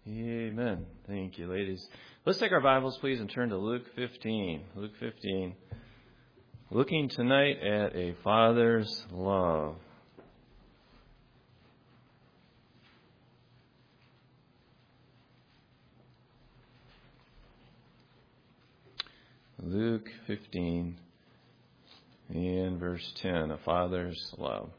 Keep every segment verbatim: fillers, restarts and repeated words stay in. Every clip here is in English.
Amen. Thank you, ladies. Let's take our Bibles, please, and turn to Luke fifteen. Luke fifteen. Looking tonight at a father's love. Luke fifteen and verse ten, a father's love.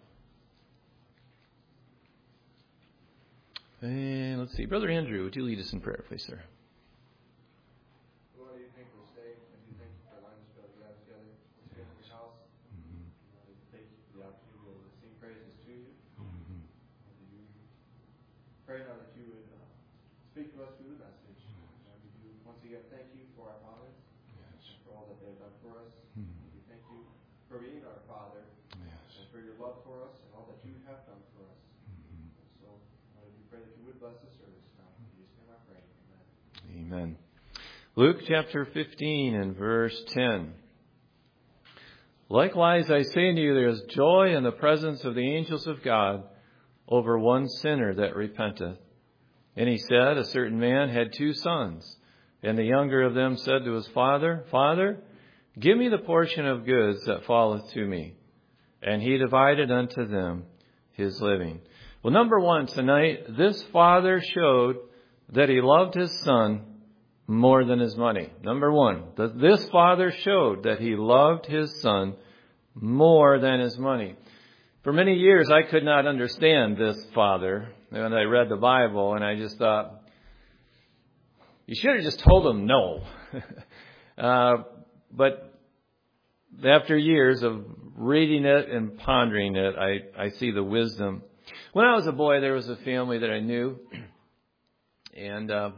And let's see. Brother Andrew, would you lead us in prayer, please, sir? Lord, I do thank you for this day. I do thank you for allowing us to be able to gather together once again at your house. Mm-hmm. Lord, I thank you for the opportunity to be able to sing praises to you. Mm-hmm. Lord, you pray now that you would uh, speak to us through the message. Mm-hmm. Lord, we do once again thank you for our fathers, yes, and for all that they have done for us. Mm-hmm. We thank you for being our Father, yes, and for your love for us and all that you have done for us. Mm-hmm. So, Lord, we pray that you would bless the service now. In Jesus' name I pray. Amen. Amen. Luke chapter fifteen and verse ten. Likewise, I say unto you, there is joy in the presence of the angels of God over one sinner that repenteth. And he said, a certain man had two sons, and the younger of them said to his father, Father, give me the portion of goods that falleth to me. And he divided unto them his living. Well, number one, tonight, this father showed that he loved his son more than his money. Number one, this father showed that he loved his son more than his money. For many years, I could not understand this father. And I read the Bible, and I just thought, you should have just told him no. uh, but after years of reading it and pondering it, I, I see the wisdom. When I was a boy, there was a family that I knew, and uh,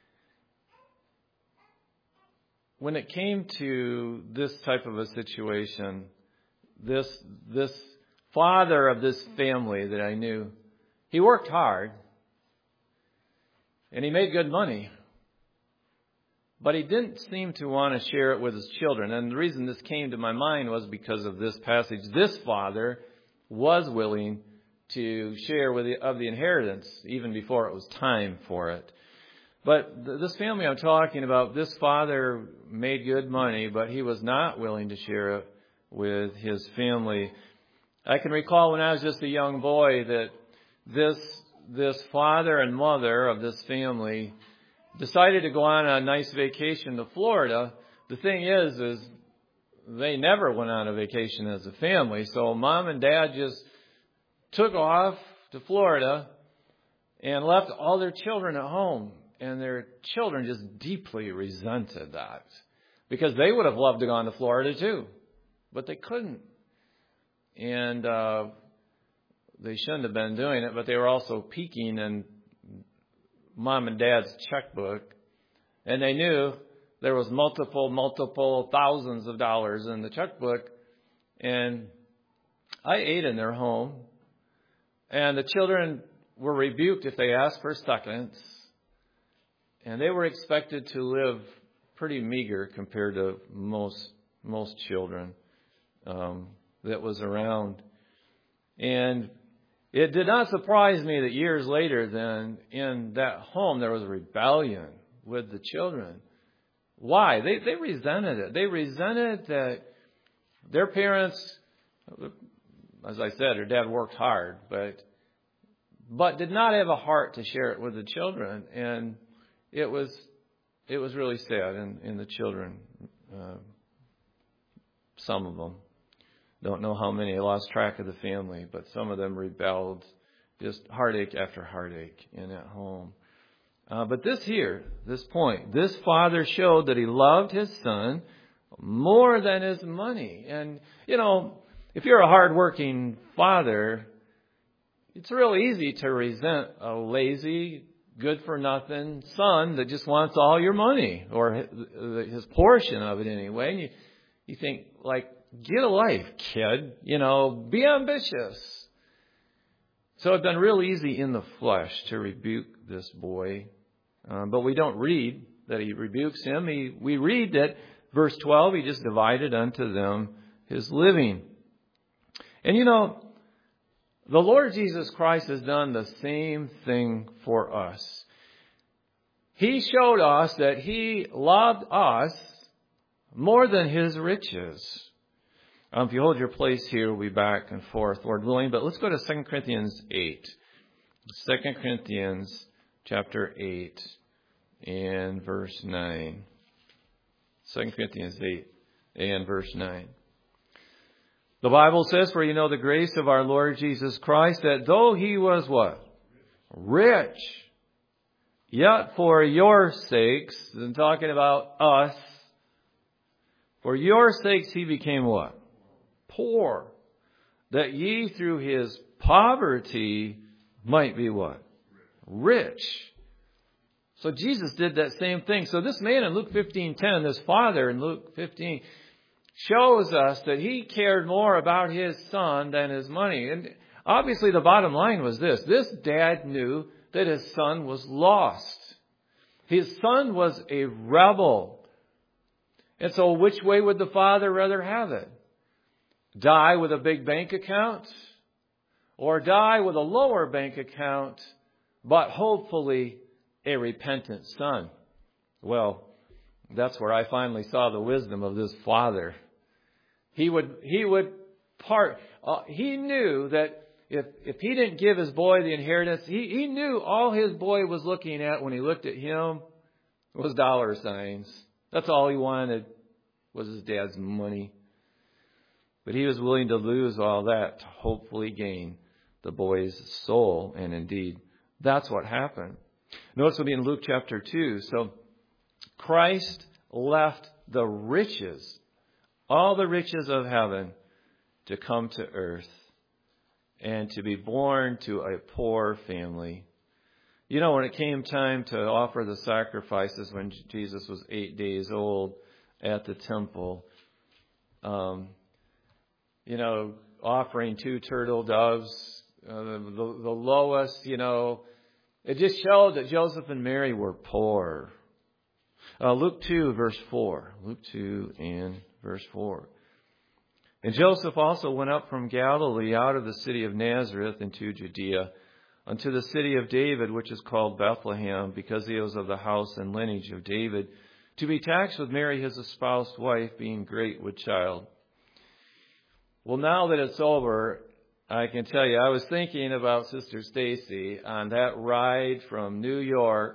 when it came to this type of a situation, this this father of this family that I knew, he worked hard, and he made good money, but he didn't seem to want to share it with his children. And the reason this came to my mind was because of this passage. This father was willing to share with the, of the inheritance even before it was time for it. But th- this family I'm talking about, this father made good money, but he was not willing to share it with his family. I can recall when I was just a young boy that this this father and mother of this family decided to go on a nice vacation to Florida. The thing is, is they never went on a vacation as a family. So mom and dad just took off to Florida and left all their children at home. And their children just deeply resented that, because they would have loved to go on to Florida too, but they couldn't. And uh, they shouldn't have been doing it, but they were also peeking in mom and dad's checkbook. And they knew there was multiple, multiple thousands of dollars in the checkbook. And I ate in their home. And the children were rebuked if they asked for seconds. And they were expected to live pretty meager compared to most most children um, that was around. And it did not surprise me that years later then, in that home, there was a rebellion with the children. Why? They they resented it. They resented that their parents, as I said, their dad worked hard, but but did not have a heart to share it with the children. And It was it was really sad in, in the children. Uh, some of them. Don't know how many. I lost track of the family, but some of them rebelled. Just heartache after heartache in at home. Uh, but this here, this point, this father showed that he loved his son more than his money. And, you know, if you're a hardworking father, it's real easy to resent a lazy, good-for-nothing son that just wants all your money, or his portion of it anyway. And you, you think, like, get a life, kid. You know, be ambitious. So it's been real easy in the flesh to rebuke this boy. Um, but we don't read that he rebukes him. He, we read that, verse twelve, he just divided unto them his living. And, you know, the Lord Jesus Christ has done the same thing for us. He showed us that He loved us more than His riches. Um, if you hold your place here, we'll be back and forth, Lord willing. But let's go to Second Corinthians eight. Second Corinthians chapter eight and verse nine. Second Corinthians eight and verse nine. The Bible says, for you know the grace of our Lord Jesus Christ, that though He was what? Rich. Yet for your sakes, and talking about us, for your sakes He became what? Poor. That ye through His poverty might be what? Rich. So Jesus did that same thing. So this man in Luke fifteen ten, this father in Luke fifteen, shows us that he cared more about his son than his money. And obviously the bottom line was this. This dad knew that his son was lost. His son was a rebel. And so which way would the father rather have it? Die with a big bank account? Or die with a lower bank account, but hopefully a repentant son? Well, that's where I finally saw the wisdom of this father. He would, he would part, uh, he knew that if, if he didn't give his boy the inheritance, he, he knew all his boy was looking at when he looked at him was dollar signs. That's all he wanted was his dad's money. But he was willing to lose all that to hopefully gain the boy's soul. And indeed, that's what happened. Notice we'll be in Luke chapter two. So Christ left the riches, all the riches of heaven, to come to earth and to be born to a poor family. You know, when it came time to offer the sacrifices when Jesus was eight days old at the temple, um, you know, offering two turtle doves, uh, the, the, the lowest, you know, it just showed that Joseph and Mary were poor. Uh, Luke two, verse four. Luke two and verse four. And Joseph also went up from Galilee out of the city of Nazareth into Judea, unto the city of David, which is called Bethlehem, because he was of the house and lineage of David, to be taxed with Mary his espoused wife, being great with child. Well, now that it's over, I can tell you, I was thinking about Sister Stacy on that ride from New York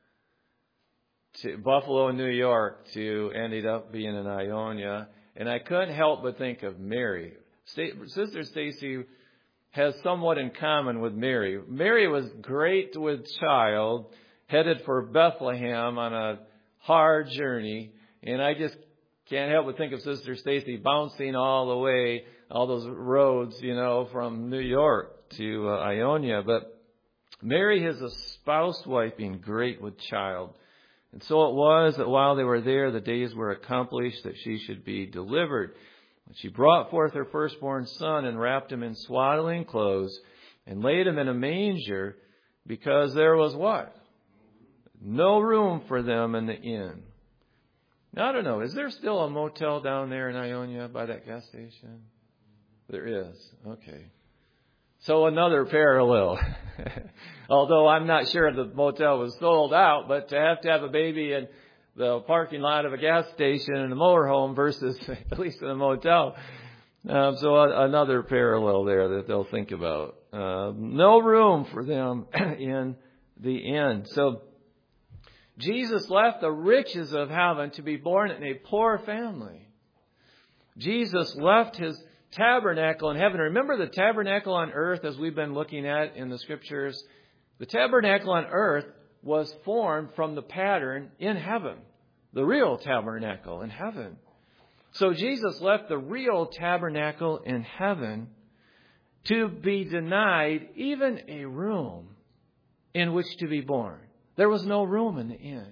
to Buffalo, New York, to ended up being in Ionia, and I couldn't help but think of Mary. Sister Stacy has somewhat in common with Mary. Mary was great with child, headed for Bethlehem on a hard journey, and I just can't help but think of Sister Stacy bouncing all the way, all those roads, you know, from New York to uh, Ionia. But Mary, his espoused wife, being great with child. And so it was that while they were there, the days were accomplished that she should be delivered. And she brought forth her firstborn son and wrapped him in swaddling clothes and laid him in a manger, because there was what? No room for them in the inn. Now, I don't know. Is there still a motel down there in Ionia by that gas station? There is. Okay. So another parallel. Although I'm not sure the motel was sold out, but to have to have a baby in the parking lot of a gas station in a motorhome versus at least in a motel. Um, so a, another parallel there that they'll think about. Uh, no room for them in the inn. So Jesus left the riches of heaven to be born in a poor family. Jesus left his tabernacle in heaven. Remember the tabernacle on earth, as we've been looking at in the scriptures? The tabernacle on earth was formed from the pattern in heaven, the real tabernacle in heaven. So Jesus left the real tabernacle in heaven to be denied even a room in which to be born. There was no room in the inn.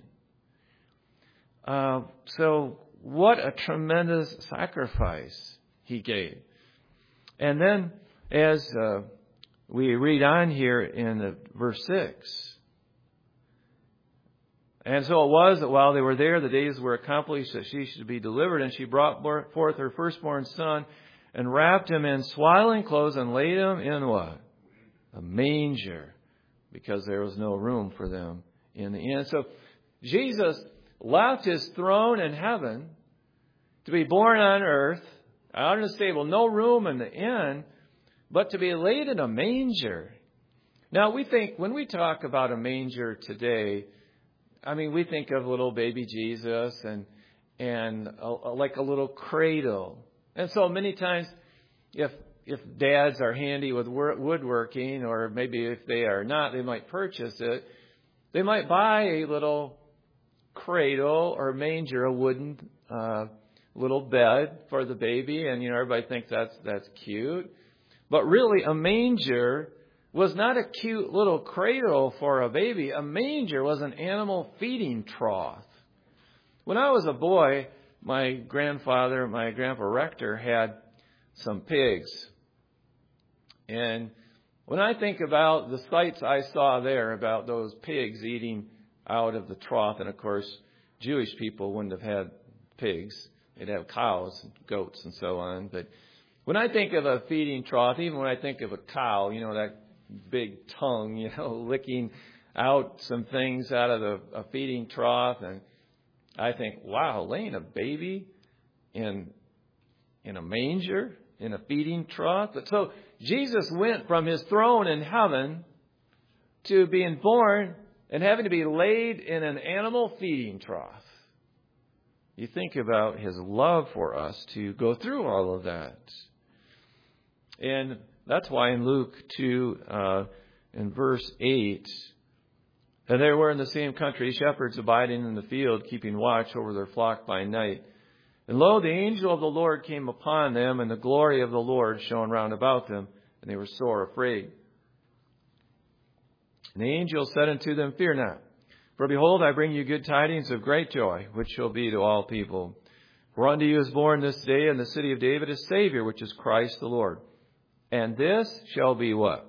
Uh, so what a tremendous sacrifice he gave. And then as uh, we read on here in the verse six, and so it was that while they were there, the days were accomplished that she should be delivered, and she brought forth her firstborn son and wrapped him in swaddling clothes and laid him in what? A manger, because there was no room for them in the inn. So Jesus left his throne in heaven to be born on earth, out in a stable, no room in the inn, but to be laid in a manger. Now, we think, when we talk about a manger today, I mean, we think of little baby Jesus and and a, a, like a little cradle. And so many times, if if dads are handy with woodworking, or maybe if they are not, they might purchase it. They might buy a little cradle or manger, a wooden uh, little bed for the baby, and you know everybody thinks that's that's cute. But really, a manger was not a cute little cradle for a baby. A manger was an animal feeding trough. When I was a boy, my grandfather, my grandpa Rector, had some pigs. And when I think about the sights I saw there, about those pigs eating out of the trough, and of course, Jewish people wouldn't have had pigs. They'd have cows and goats and so on. But when I think of a feeding trough, even when I think of a cow, you know, that big tongue, you know, licking out some things out of the a feeding trough, and I think, wow, laying a baby in in a manger, in a feeding trough. But so Jesus went from his throne in heaven to being born and having to be laid in an animal feeding trough. You think about his love for us to go through all of that. And that's why in Luke two, uh, in verse eight, and there were in the same country shepherds abiding in the field, keeping watch over their flock by night. And lo, the angel of the Lord came upon them, and the glory of the Lord shone round about them, and they were sore afraid. And the angel said unto them, Fear not, for behold, I bring you good tidings of great joy, which shall be to all people. For unto you is born this day in the city of David a Savior, which is Christ the Lord. And this shall be what?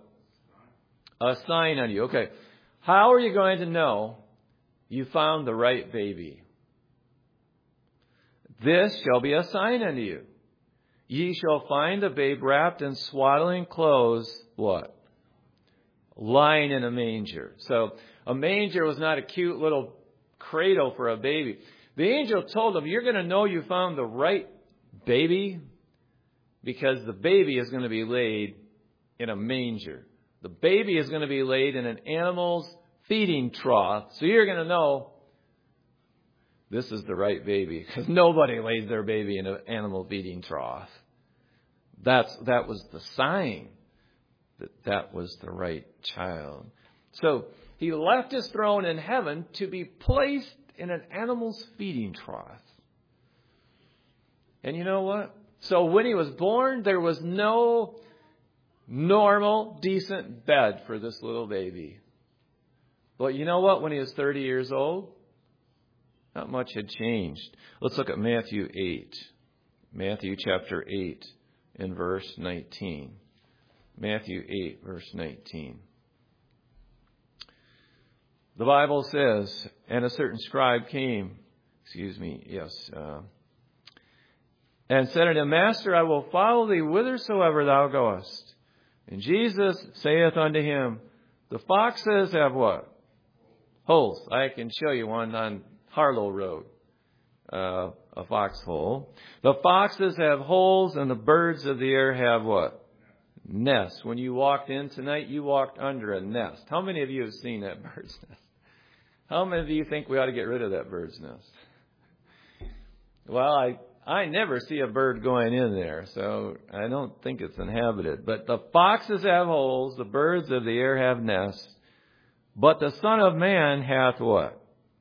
A sign unto you. Okay. How are you going to know you found the right baby? This shall be a sign unto you. Ye shall find the babe wrapped in swaddling clothes, what? Lying in a manger. So a manger was not a cute little cradle for a baby. The angel told them, you're going to know you found the right baby because the baby is going to be laid in a manger. The baby is going to be laid in an animal's feeding trough. So you're going to know this is the right baby, because nobody lays their baby in an animal feeding trough. That's, that was the sign that that was the right child. So he left his throne in heaven to be placed in an animal's feeding trough. And you know what? So when he was born, there was no normal, decent bed for this little baby. But you know what? When he was thirty years old, not much had changed. Let's look at Matthew eight. Matthew chapter eight and verse nineteen. Matthew eight, verse nineteen. The Bible says, and a certain scribe came, excuse me, yes, uh, and said unto him, Master, I will follow thee whithersoever thou goest. And Jesus saith unto him, the foxes have what? Holes. I can show you one on Harlow Road, uh, a foxhole. The foxes have holes, and the birds of the air have what? Nests. When you walked in tonight, you walked under a nest. How many of you have seen that bird's nest? How many of you think we ought to get rid of that bird's nest? Well, I I never see a bird going in there, so I don't think it's inhabited. But the foxes have holes, the birds of the air have nests, but the Son of Man hath what?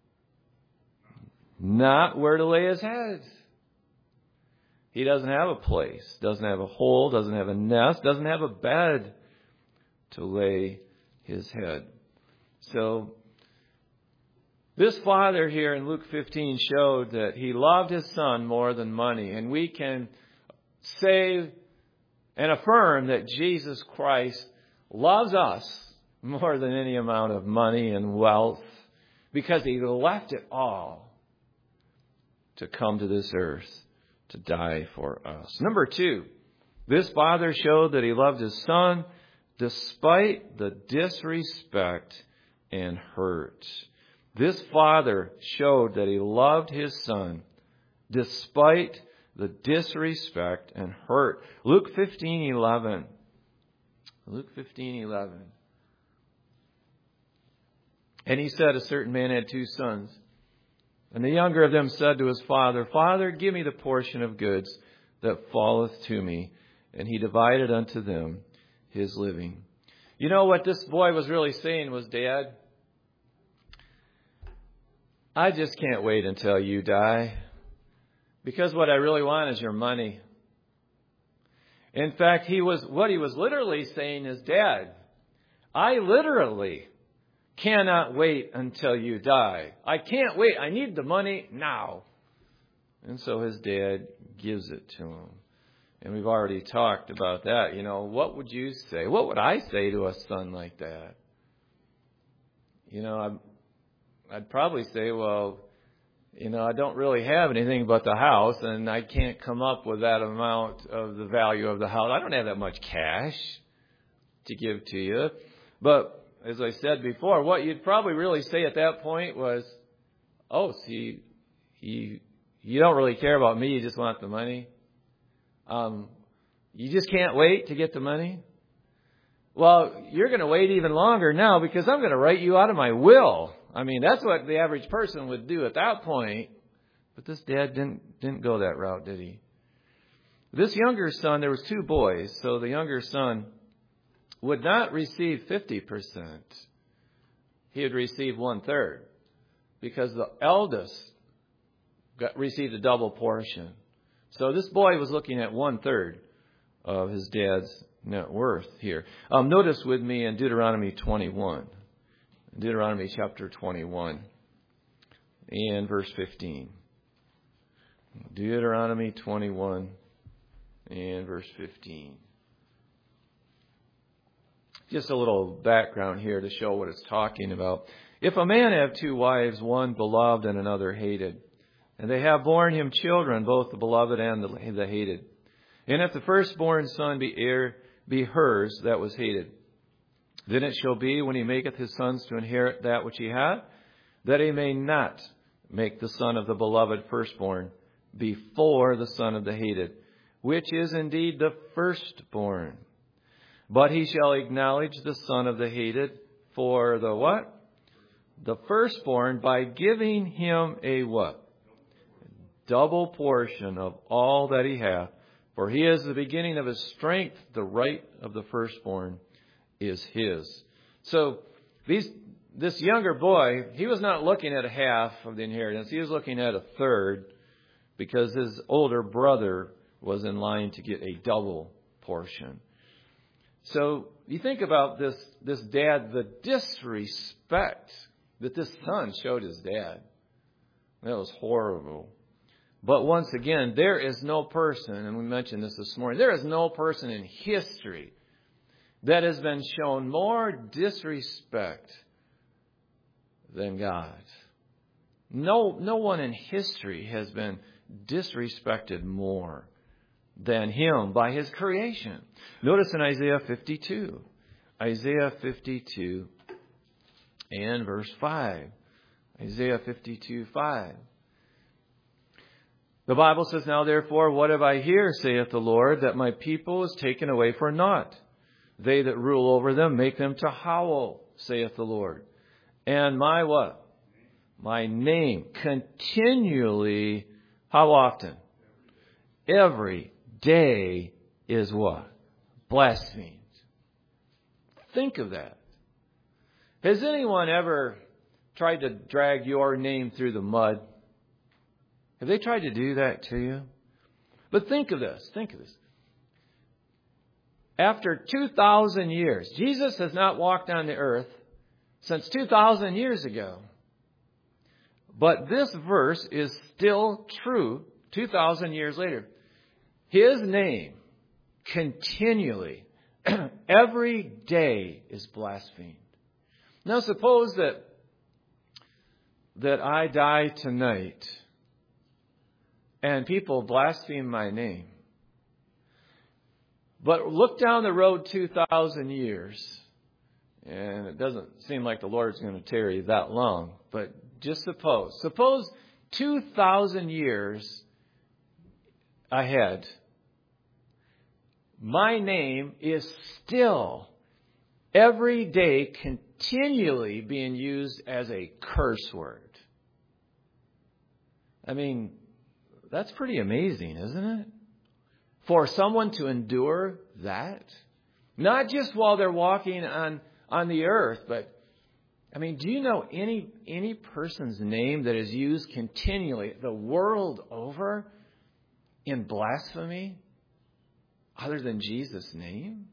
Not where to lay his head. He doesn't have a place, doesn't have a hole, doesn't have a nest, doesn't have a bed to lay his head. So this father here in Luke fifteen showed that he loved his son more than money. And we can say and affirm that Jesus Christ loves us more than any amount of money and wealth, because he left it all to come to this earth to die for us. Number two, this father showed that he loved his son despite the disrespect and hurt. This father showed that he loved his son despite the disrespect and hurt. Luke fifteen eleven. Luke fifteen eleven. And he said, a certain man had two sons. And the younger of them said to his father, Father, give me the portion of goods that falleth to me. And he divided unto them his living. You know what this boy was really saying was, Dad, I just can't wait until you die. Because what I really want is your money. In fact, he was what he was literally saying is, Dad, I literally cannot wait until you die. I can't wait. I need the money now. And so his dad gives it to him. And we've already talked about that. You know, what would you say? What would I say to a son like that? You know, I'm, I'd probably say, well, you know, I don't really have anything but the house, and I can't come up with that amount of the value of the house. I don't have that much cash to give to you. But as I said before, what you'd probably really say at that point was, oh, see, you, you don't really care about me. You just want the money. Um, you just can't wait to get the money. Well, you're going to wait even longer now because I'm going to write you out of my will. I mean, that's what the average person would do at that point. But this dad didn't didn't go that route, did he? This younger son, there was two boys, so the younger son would not receive fifty percent. He would receive one-third because the eldest got, received a double portion. So this boy was looking at one-third of his dad's net worth here. Um, notice with me in Deuteronomy twenty-one. Deuteronomy chapter twenty-one and verse fifteen. Deuteronomy twenty-one and verse fifteen. Just a little background here to show what it's talking about. If a man have two wives, one beloved and another hated, and they have borne him children, both the beloved and the, the hated, and if the firstborn son be heir, be hers that was hated, then it shall be, when he maketh his sons to inherit that which he hath, that he may not make the son of the beloved firstborn before the son of the hated, which is indeed the firstborn. But he shall acknowledge the son of the hated for the what? The firstborn, by giving him a what? Double portion of all that he hath. For he is the beginning of his strength, the right of the firstborn is his. So these, this younger boy, he was not looking at a half of the inheritance. He was looking at a third because his older brother was in line to get a double portion. So you think about this, this dad, the disrespect that this son showed his dad. That was horrible. But once again, there is no person, and we mentioned this this morning, there is no person in history that has been shown more disrespect than God. No, no one in history has been disrespected more than him by his creation. Notice in Isaiah fifty-two. Isaiah fifty-two and verse five. Isaiah fifty-two, five. The Bible says, Now therefore, what have I here, saith the Lord, that my people is taken away for naught? They that rule over them make them to howl, saith the Lord. And my what? My name continually, how often? Every day is what? Blasphemed. Think of that. Has anyone ever tried to drag your name through the mud? Have they tried to do that to you? But think of this. Think of this. After two thousand years, Jesus has not walked on the earth since two thousand years ago. But this verse is still true two thousand years later. His name continually, every day is blasphemed. Now suppose that, that I die tonight and people blaspheme my name. But look down the road two thousand years And it doesn't seem like the Lord's going to tarry that long. But just suppose. Suppose two thousand years ahead, my name is still every day continually being used as a curse word. I mean, that's pretty amazing, isn't it? For someone to endure that. Not just while they're walking on, on the earth, but, I mean, do you know any, any person's name that is used continually the world over in blasphemy other than Jesus' name?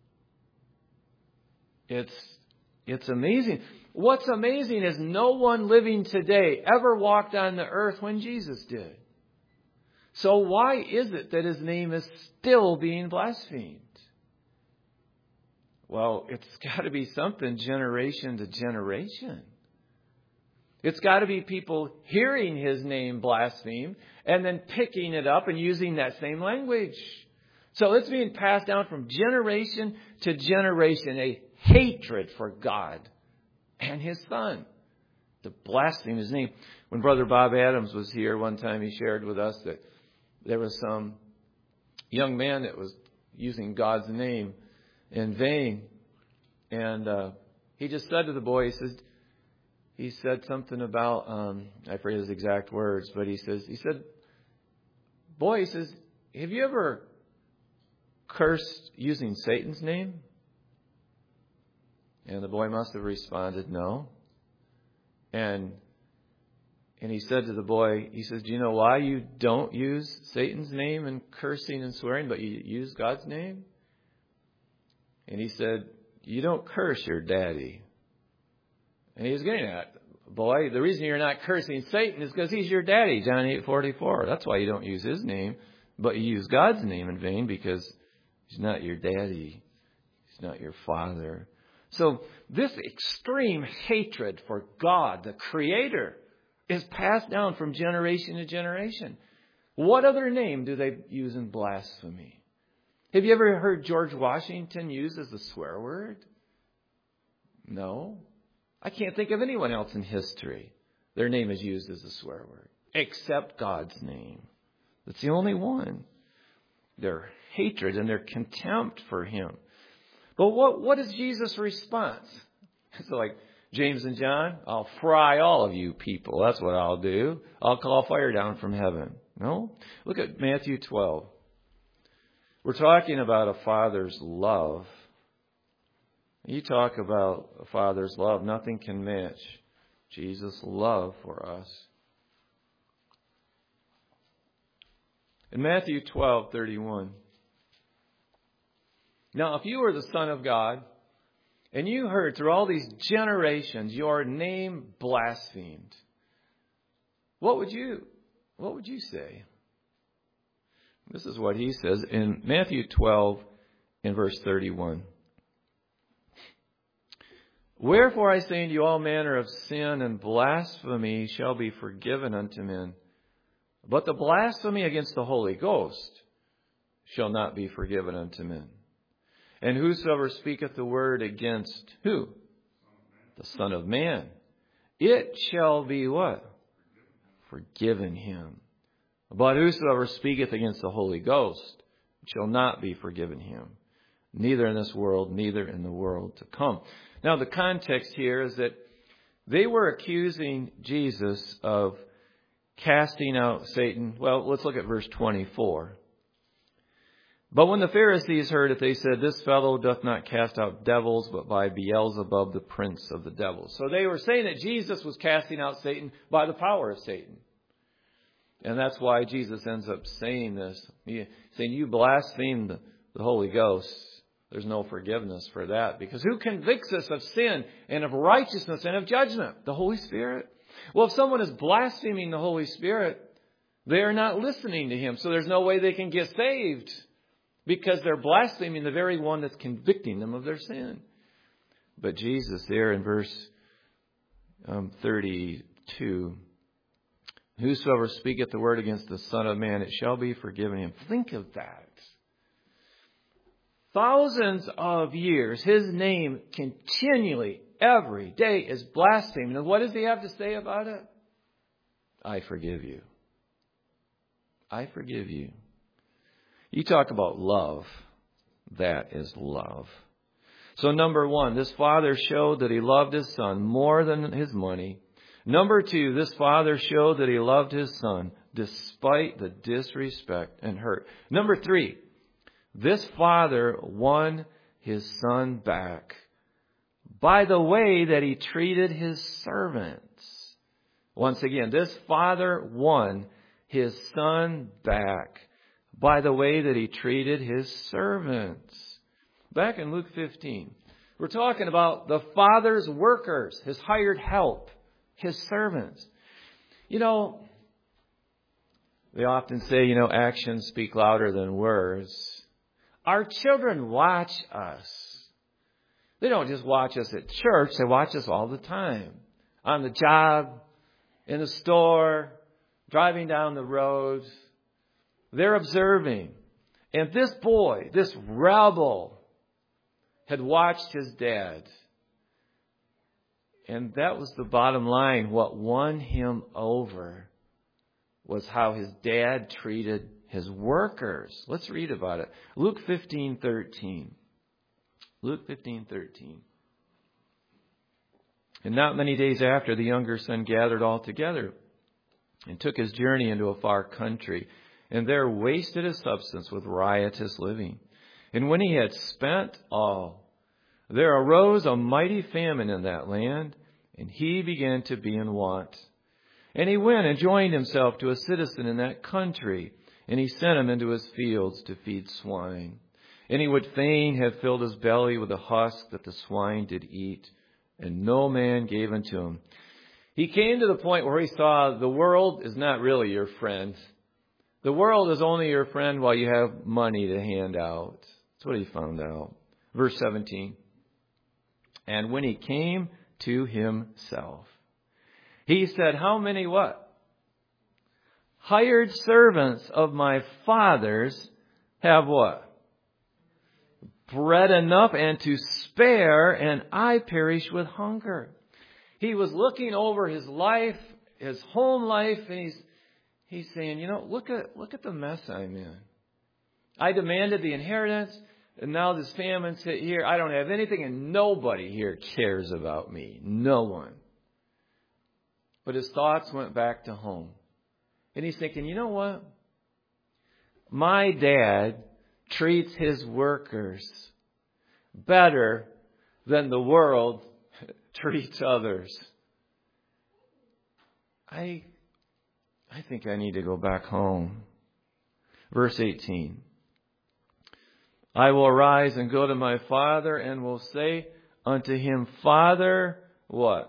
It's, it's amazing. What's amazing is no one living today ever walked on the earth when Jesus did. So why is it that his name is still being blasphemed? Well, it's got to be something generation to generation. It's got to be people hearing his name blasphemed and then picking it up and using that same language. So it's being passed down from generation to generation, a hatred for God and his Son, to blaspheme his name. When Brother Bob Adams was here one time, he shared with us that there was some young man that was using God's name in vain. And uh, he just said to the boy, he says, he said something about, um, I forget his exact words, but he says, he said, boy, he says, have you ever cursed using Satan's name? And the boy must have responded, no. And And he said to the boy, he says, do you know why you don't use Satan's name in cursing and swearing, but you use God's name? And he said, you don't curse your daddy. And he was getting at, boy, the reason you're not cursing Satan is because he's your daddy, John eight forty-four. That's why you don't use his name, but you use God's name in vain because he's not your daddy. He's not your father. So this extreme hatred for God, the Creator, is passed down from generation to generation. What other name do they use in blasphemy? Have you ever heard George Washington used as a swear word? No. I can't think of anyone else in history. Their name is used as a swear word, except God's name. That's the only one. Their hatred and their contempt for him. But what, what is Jesus' response? It's like, James and John, I'll fry all of you people. That's what I'll do. I'll call fire down from heaven. No? Look at Matthew twelve. We're talking about a father's love. You talk about a father's love. Nothing can match Jesus' love for us. In Matthew twelve thirty-one. Now, if you were the Son of God, and you heard through all these generations your name blasphemed, what would you, what would you say? This is what he says in Matthew twelve in verse thirty-one. Wherefore I say unto you, all manner of sin and blasphemy shall be forgiven unto men, but the blasphemy against the Holy Ghost shall not be forgiven unto men. And whosoever speaketh the word against who? The Son of Man. It shall be what? Forgiven him. But whosoever speaketh against the Holy Ghost shall not be forgiven him. Neither in this world, neither in the world to come. Now the context here is that they were accusing Jesus of casting out Satan. Well, let's look at verse twenty-four. But when the Pharisees heard it, they said, this fellow doth not cast out devils, but by Beelzebub, the prince of the devils. So they were saying that Jesus was casting out Satan by the power of Satan. And that's why Jesus ends up saying this. He, saying, you blaspheme the, the Holy Ghost. There's no forgiveness for that. Because who convicts us of sin and of righteousness and of judgment? The Holy Spirit. Well, if someone is blaspheming the Holy Spirit, they are not listening to him. So there's no way they can get saved. Because they're blaspheming the very one that's convicting them of their sin. But Jesus there in verse um, thirty-two, whosoever speaketh the word against the Son of Man, it shall be forgiven him. Think of that. thousands of years, his name continually, every day, is blasphemed. And what does he have to say about it? I forgive you. I forgive you. You talk about love. That is love. So number one, this father showed that he loved his son more than his money. Number two, this father showed that he loved his son despite the disrespect and hurt. Number three, this father won his son back by the way that he treated his servants. Once again, this father won his son back by the way that he treated his servants. Back in Luke fifteen, we're talking about the father's workers, his hired help, his servants. You know, they often say, you know, actions speak louder than words. Our children watch us. They don't just watch us at church, they watch us all the time. On the job, in the store, driving down the road. They're observing. And this boy, this rebel, had watched his dad. And that was the bottom line. What won him over was how his dad treated his workers. Let's read about it. Luke fifteen thirteen. Luke fifteen thirteen. And not many days after, the younger son gathered all together and took his journey into a far country, and there wasted his substance with riotous living. And when he had spent all, there arose a mighty famine in that land, and he began to be in want. And he went and joined himself to a citizen in that country, and he sent him into his fields to feed swine. And he would fain have filled his belly with the husk that the swine did eat, and no man gave unto him. He came to the point where he saw the world is not really your friend. The world is only your friend while you have money to hand out. That's what he found out. Verse seventeen. And when he came to himself, he said, how many what? Hired servants of my father's have what? Bread enough and to spare, and I perish with hunger. He was looking over his life, his home life, and he's he's saying, you know, look at look at the mess I'm in. I demanded the inheritance, and now this famine's hit here. I don't have anything, and nobody here cares about me. No one. But his thoughts went back to home. And he's thinking, you know what? My dad treats his workers better than the world treats others. I, I think I need to go back home. Verse eighteen. I will arise and go to my father and will say unto him, Father, what?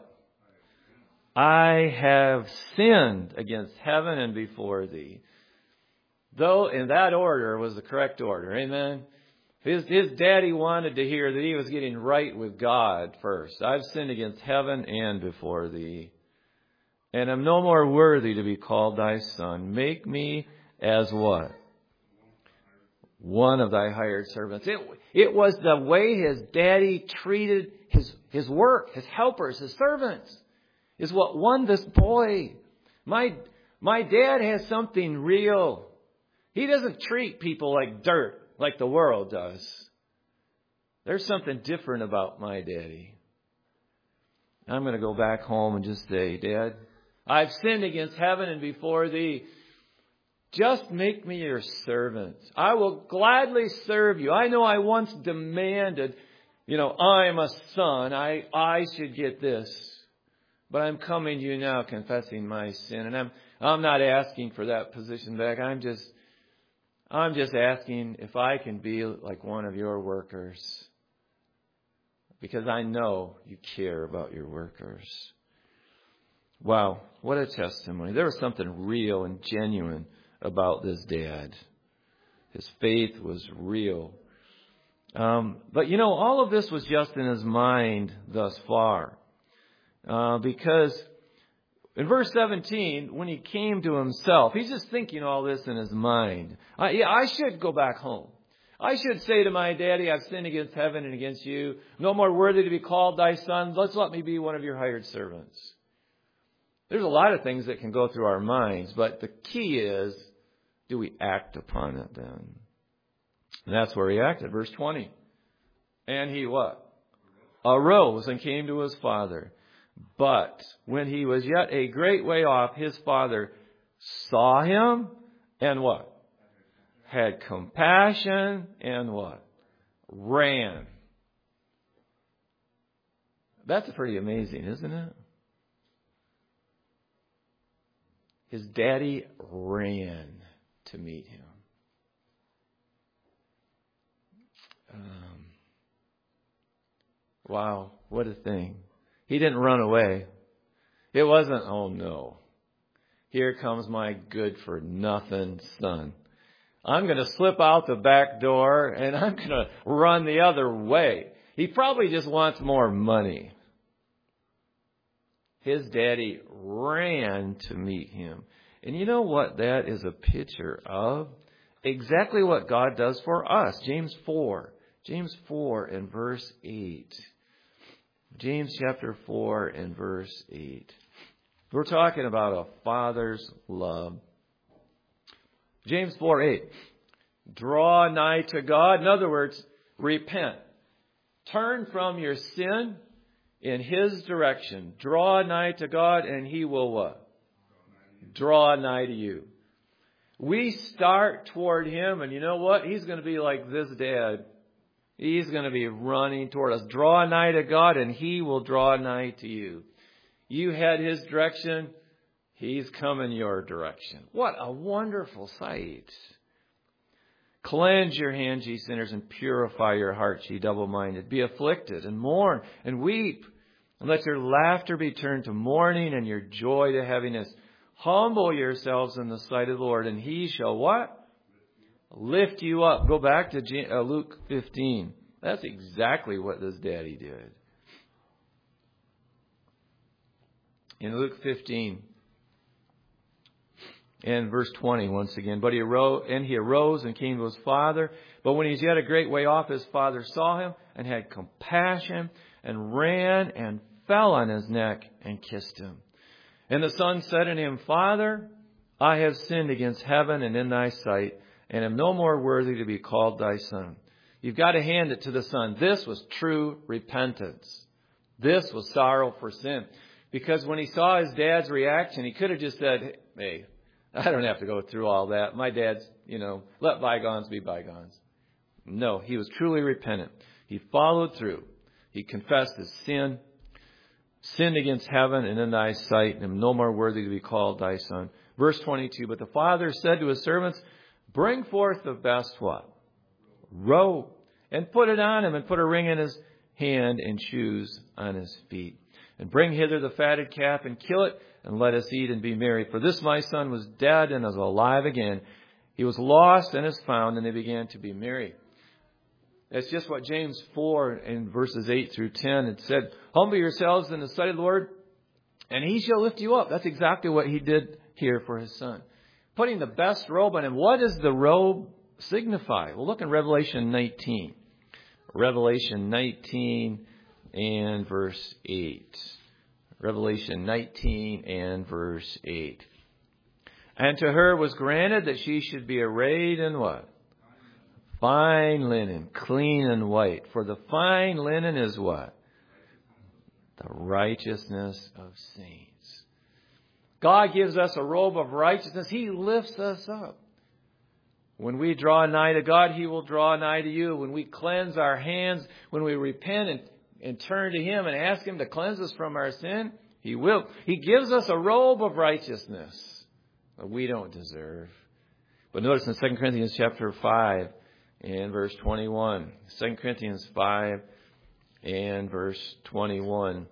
I have sinned against heaven and before thee. Though in that order was the correct order. Amen. His, his daddy wanted to hear that he was getting right with God first. I've sinned against heaven and before thee. And am no more worthy to be called thy son. Make me as what? One of thy hired servants. It, it was the way his daddy treated his, his work, his helpers, his servants, is what won this boy. My, my dad has something real. He doesn't treat people like dirt, like the world does. There's something different about my daddy. I'm going to go back home and just say, Dad, I've sinned against heaven and before thee. Just make me your servant. I will gladly serve you. I know I once demanded, you know, I'm a son. I, I should get this. But I'm coming to you now confessing my sin. And I'm, I'm not asking for that position back. I'm just, I'm just asking if I can be like one of your workers. Because I know you care about your workers. Wow, what a testimony. There was something real and genuine about this dad. His faith was real. Um, but you know, all of this was just in his mind thus far. Uh, because in verse seventeen, when he came to himself, he's just thinking all this in his mind. I, yeah, I should go back home. I should say to my daddy, I've sinned against heaven and against you. No more worthy to be called thy son. Let's let me be one of your hired servants. There's a lot of things that can go through our minds, but the key is, do we act upon it then? And that's where he acted. Verse twenty. And he what? Arose and came to his father. But when he was yet a great way off, his father saw him and what? Had compassion and what? Ran. That's pretty amazing, isn't it? His daddy ran to meet him. Um, wow, what a thing. He didn't run away. It wasn't, oh no, here comes my good for nothing son. I'm going to slip out the back door and I'm going to run the other way. He probably just wants more money. His daddy ran to meet him. And you know what that is a picture of? Exactly what God does for us. James four. James four and verse eight. James chapter four and verse eight. We're talking about a father's love. James four eight. Draw nigh to God. In other words, repent. Turn from your sin in His direction. Draw nigh to God and He will what? Draw nigh to you. We start toward Him and you know what? He's going to be like this dad. He's going to be running toward us. Draw nigh to God and He will draw nigh to you. You head His direction. He's coming your direction. What a wonderful sight. Cleanse your hands, ye sinners, and purify your hearts, ye double-minded. Be afflicted and mourn and weep. And let your laughter be turned to mourning and your joy to heaviness. Humble yourselves in the sight of the Lord, and He shall what? Lift you up. Go back to Luke fifteen. That's exactly what this daddy did. In Luke fifteen and verse twenty once again. But he arose, and he arose and came to his father. But when he was yet a great way off, his father saw him and had compassion and ran and fell on his neck and kissed him. And the son said unto him, Father, I have sinned against heaven and in thy sight, and am no more worthy to be called thy son. You've got to hand it to the son. This was true repentance. This was sorrow for sin. Because when he saw his dad's reaction, he could have just said, hey, I don't have to go through all that. My dad's, you know, let bygones be bygones. No, he was truly repentant. He followed through. He confessed his sin, sinned against heaven and in thy sight, and am no more worthy to be called thy son. Verse twenty-two, but the father said to his servants, bring forth the best what? Robe, and put it on him, and put a ring in his hand and shoes on his feet. And bring hither the fatted calf and kill it, and let us eat and be merry. For this my son was dead and is alive again. He was lost and is found, and they began to be merry. That's just what James four in verses eight through ten had said. Humble yourselves in the sight of the Lord, and He shall lift you up. That's exactly what He did here for His son. Putting the best robe on him. What does the robe signify? Well, look in Revelation nineteen. Revelation nineteen and verse eight. Revelation nineteen and verse eight. And to her was granted that she should be arrayed in what? Fine linen, clean and white. For the fine linen is what? The righteousness of saints. God gives us a robe of righteousness. He lifts us up. When we draw nigh to God, He will draw nigh to you. When we cleanse our hands, when we repent and, and turn to Him and ask Him to cleanse us from our sin, He will. He gives us a robe of righteousness that we don't deserve. But notice in Second Corinthians chapter five and verse twenty-one. Second Corinthians five and verse twenty-one.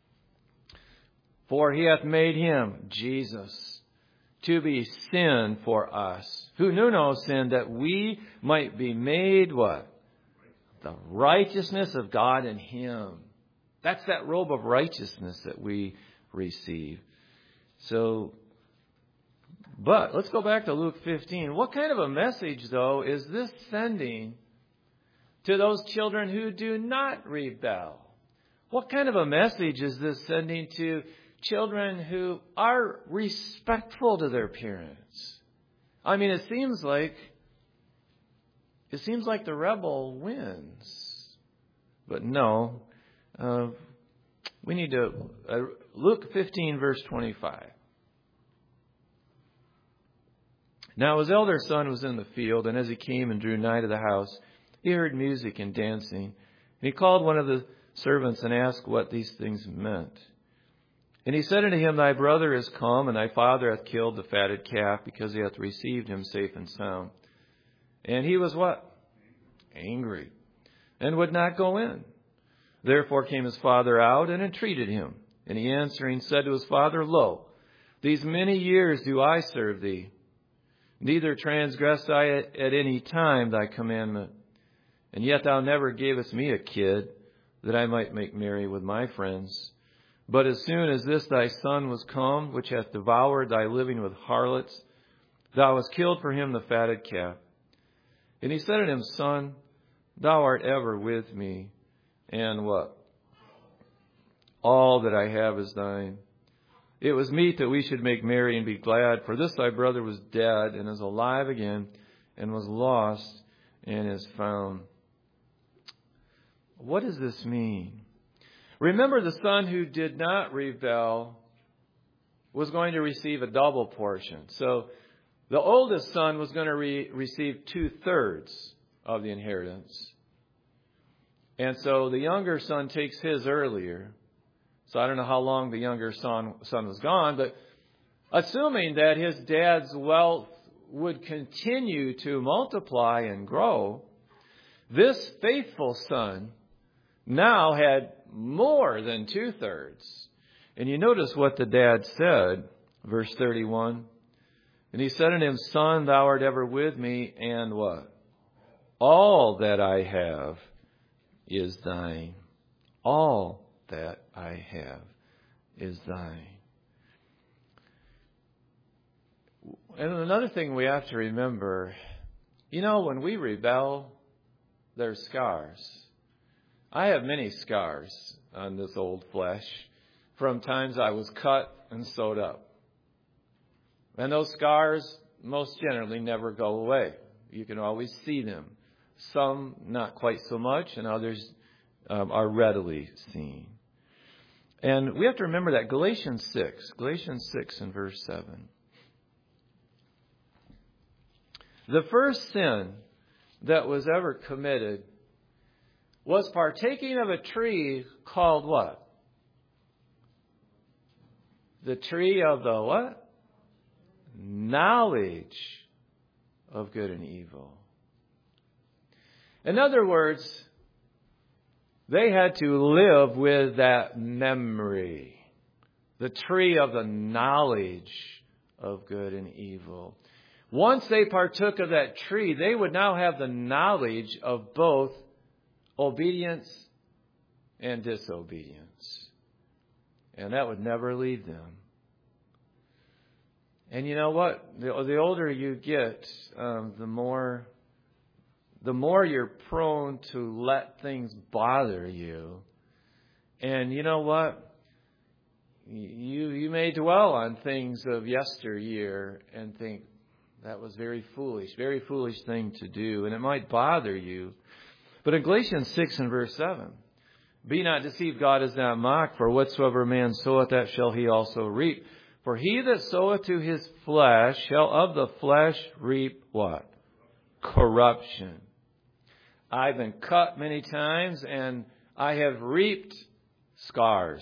For He hath made Him, Jesus, to be sin for us, who knew no sin, that we might be made what? The righteousness of God in Him. That's that robe of righteousness that we receive. So, but let's go back to Luke fifteen. What kind of a message, though, is this sending to those children who do not rebel. What kind of a message is this sending to children who are respectful to their parents? I mean, it seems like it seems like the rebel wins, but no. Uh, we need to uh, Luke fifteen, verse twenty-five. Now his elder son was in the field, and as he came and drew nigh to the house, he heard music and dancing. And he called one of the servants and asked what these things meant. And he said unto him, Thy brother is come, and thy father hath killed the fatted calf, because he hath received him safe and sound. And he was what? Angry, and would not go in. Therefore came his father out and entreated him. And he answering said to his father, Lo, these many years do I serve thee, neither transgressed I at, at any time thy commandment. And yet thou never gavest me a kid, that I might make merry with my friends. But as soon as this thy son was come, which hath devoured thy living with harlots, thou hast killed for him the fatted calf. And he said unto him, Son, thou art ever with me, and what? All that I have is thine. It was meet that we should make merry and be glad, for this thy brother was dead, and is alive again, and was lost, and is found. What does this mean? Remember, the son who did not rebel was going to receive a double portion. So the oldest son was going to re- receive two-thirds of the inheritance. And so the younger son takes his earlier. So I don't know how long the younger son, son was gone, but assuming that his dad's wealth would continue to multiply and grow, this faithful son now had more than two-thirds. And you notice what the dad said, verse thirty-one. And he said unto him, Son, thou art ever with me, and what? All that I have is thine. All that I have is thine. And another thing we have to remember, you know, when we rebel, there's scars. I have many scars on this old flesh from times I was cut and sewed up. And those scars most generally never go away. You can always see them. Some not quite so much, and others um, are readily seen. And we have to remember that Galatians six, Galatians six and verse seven. The first sin that was ever committed was partaking of a tree called what? The tree of the what? Knowledge of good and evil. In other words, they had to live with that memory. The tree of the knowledge of good and evil. Once they partook of that tree, they would now have the knowledge of both obedience and disobedience. And that would never leave them. And you know what? The, the older you get, um, the more the more you're prone to let things bother you. And you know what? You you may dwell on things of yesteryear and think, that was very foolish, very foolish thing to do. And it might bother you. But in Galatians six and verse seven, be not deceived, God is not mocked, for whatsoever man soweth, that shall he also reap. For he that soweth to his flesh shall of the flesh reap what? Corruption. I've been cut many times, and I have reaped scars.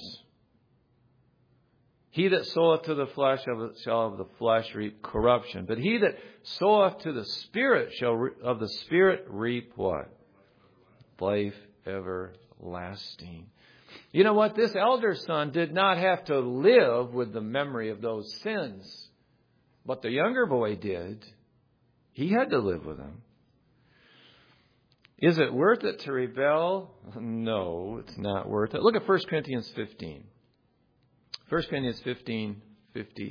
He that soweth to the flesh shall of the flesh reap corruption. But he that soweth to the Spirit shall of the Spirit reap what? Life everlasting. You know what? This elder son did not have to live with the memory of those sins. But the younger boy did. He had to live with them. Is it worth it to rebel? No, it's not worth it. Look at First Corinthians fifteen. First Corinthians fifteen,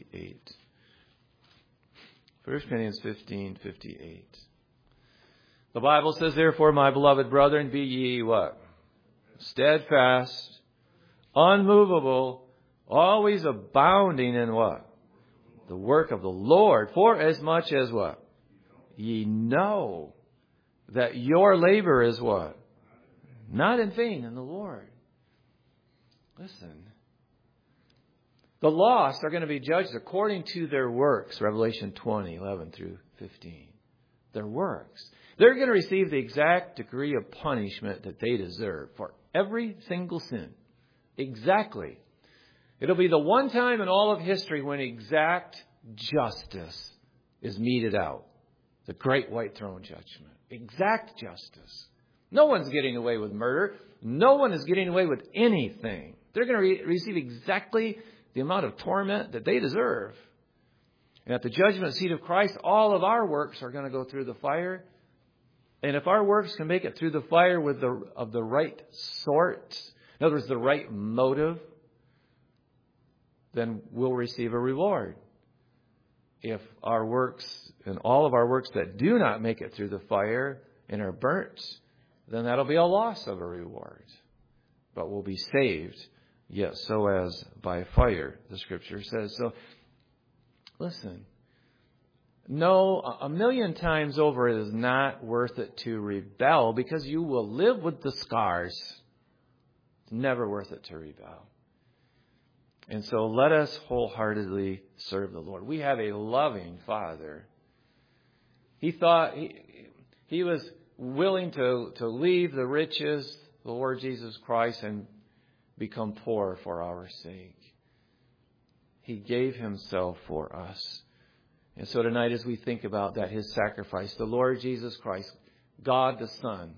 fifty-eight. First Corinthians fifteen, fifty-eight. The Bible says, therefore, my beloved brethren, be ye what? Steadfast, unmovable, always abounding in what? The work of the Lord, for as much as what? Ye know that your labor is what? Not in vain in the Lord. Listen. The lost are going to be judged according to their works. Revelation twenty, eleven through fifteen. Their works. They're going to receive the exact degree of punishment that they deserve for every single sin. Exactly. It'll be the one time in all of history when exact justice is meted out. The great white throne judgment. Exact justice. No one's getting away with murder. No one is getting away with anything. They're going to re- receive exactly the amount of torment that they deserve. And at the judgment seat of Christ, all of our works are going to go through the fire. And if our works can make it through the fire with the of the right sort, in other words, the right motive, then we'll receive a reward. If our works and all of our works that do not make it through the fire and are burnt, then that'll be a loss of a reward. But we'll be saved, yet so as by fire, the Scripture says. So, listen. No, a million times over it is not worth it to rebel because you will live with the scars. It's never worth it to rebel. And so let us wholeheartedly serve the Lord. We have a loving Father. He thought he, he was willing to, to leave the riches, the Lord Jesus Christ, and become poor for our sake. He gave himself for us. And so tonight as we think about that, his sacrifice, the Lord Jesus Christ, God the Son,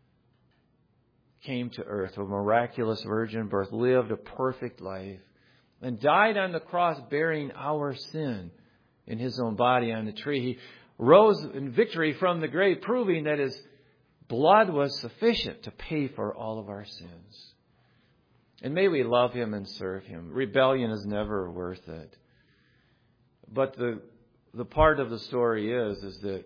came to earth, a miraculous virgin birth, lived a perfect life, and died on the cross bearing our sin in his own body on the tree. He rose in victory from the grave, proving that his blood was sufficient to pay for all of our sins. And may we love him and serve him. Rebellion is never worth it. But the the part of the story is, is that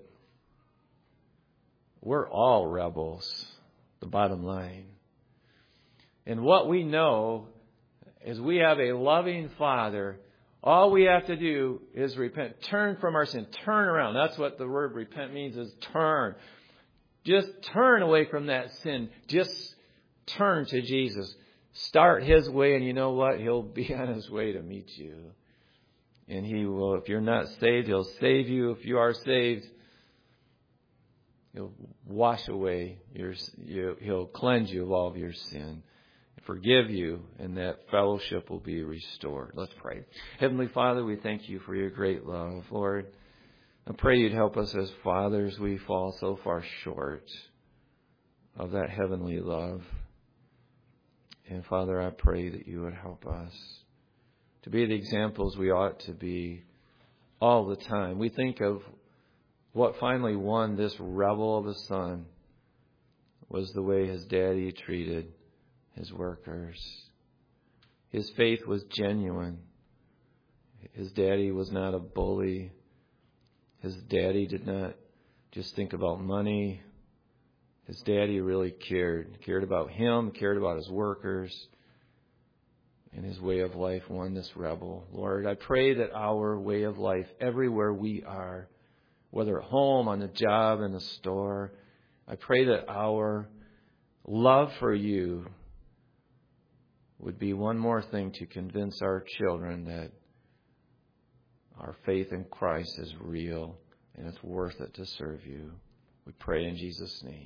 we're all rebels, the bottom line. And what we know is we have a loving Father. All we have to do is repent. Turn from our sin. Turn around. That's what the word repent means, is turn. Just turn away from that sin. Just turn to Jesus. Start his way, and you know what? He'll be on his way to meet you. And he will, if you're not saved, he'll save you. If you are saved, he'll wash away your, you, he'll cleanse you of all of your sin, forgive you, and that fellowship will be restored. Let's pray. Heavenly Father, we thank you for your great love. Lord, I pray you'd help us as fathers. We fall so far short of that heavenly love. And Father, I pray that you would help us to be the examples we ought to be all the time. We think of what finally won this rebel of a son was the way his daddy treated his workers. His faith was genuine. His daddy was not a bully. His daddy did not just think about money. His daddy really cared. Cared about him, cared about his workers. And his way of life won this rebel. Lord, I pray that our way of life, everywhere we are, whether at home, on the job, in the store, I pray that our love for you would be one more thing to convince our children that our faith in Christ is real and it's worth it to serve you. We pray in Jesus' name.